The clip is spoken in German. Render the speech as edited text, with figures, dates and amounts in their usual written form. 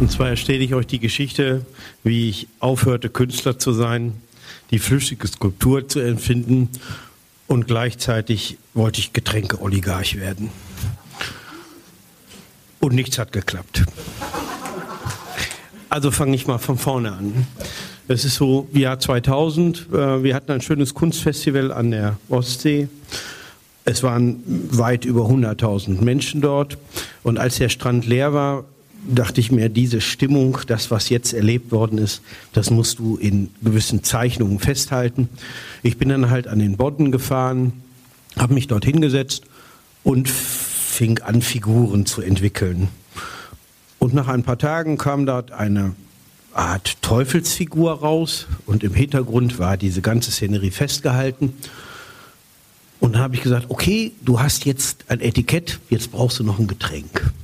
Und zwar erzähle ich euch die Geschichte, wie ich aufhörte, Künstler zu sein, die flüssige Skulptur zu empfinden und gleichzeitig wollte ich Getränke-Oligarch werden. Und nichts hat geklappt. Also fange ich mal von vorne an. Es ist so Jahr 2000, wir hatten ein schönes Kunstfestival an der Ostsee. Es waren weit über 100.000 Menschen dort. Und als der Strand leer war, dachte ich mir, diese Stimmung, das, was jetzt erlebt worden ist, das musst du in gewissen Zeichnungen festhalten. Ich bin dann halt an den Bodden gefahren, habe mich dort hingesetzt und fing an, Figuren zu entwickeln. Und nach ein paar Tagen kam dort eine Art Teufelsfigur raus und im Hintergrund war diese ganze Szenerie festgehalten. Und dann habe ich gesagt, okay, du hast jetzt ein Etikett, jetzt brauchst du noch ein Getränk.